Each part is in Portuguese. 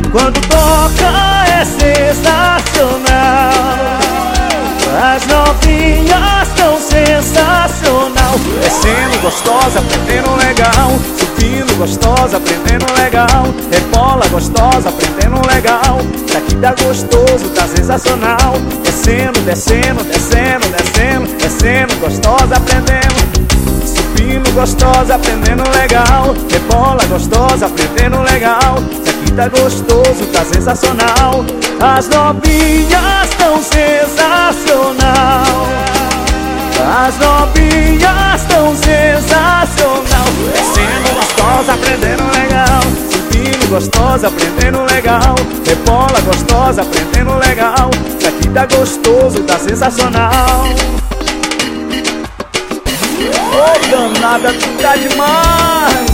Quando toca é sensacional. As novinhas tão sensacional. Descendo gostosa, aprendendo legal. Subindo gostosa, aprendendo legal. Rebola gostosa, aprendendo legal. Daqui tá gostoso, tá sensacional. Descendo, descendo, descendo, descendo, descendo gostosa, aprendendo. Subindo gostosa, aprendendo legal. Rebola gostosa, aprendendo legal. Daqui tá gostoso, tá sensacional. As novinhas tão sensacional. As novinhas tão sensacional. Descendo gostosa, aprendendo legal. Subindo gostosa, aprendendo legal. Rebola gostosa, aprendendo legal. Daqui tá gostoso, tá sensacional. Ô danada, tu tá demais.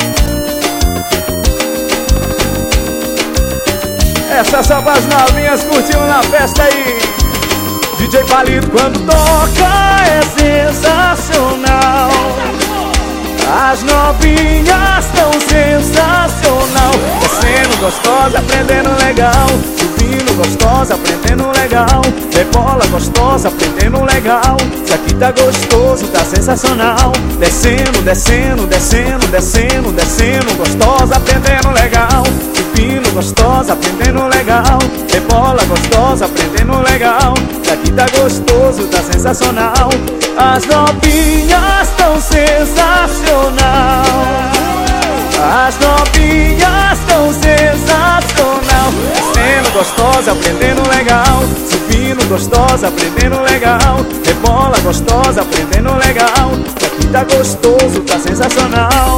Essa só para as novinhas curtindo na festa aí. DJ Palito quando toca é sensacional. As novinhas tão sensacional. Descendo gostosa, aprendendo legal. Subindo gostosa, aprendendo legal. Rebola gostosa, aprendendo legal. Isso aqui tá gostoso, tá sensacional. Descendo, descendo, descendo, descendo, descendo gostosa, aprendendo legal. Subindo gostosa, aprendendo legal. Rebola gostosa, aprendendo legal. Isso aqui tá gostoso, tá sensacional. As novinhas tão sensacional. As novinhas tão sensacional. Descendo gostosa, aprendendo legal. Subindo gostosa, aprendendo legal. Rebola gostosa, aprendendo legal. Isso aqui tá gostoso, tá sensacional.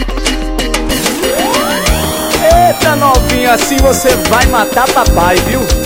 Eita novinha, assim você vai matar papai, viu?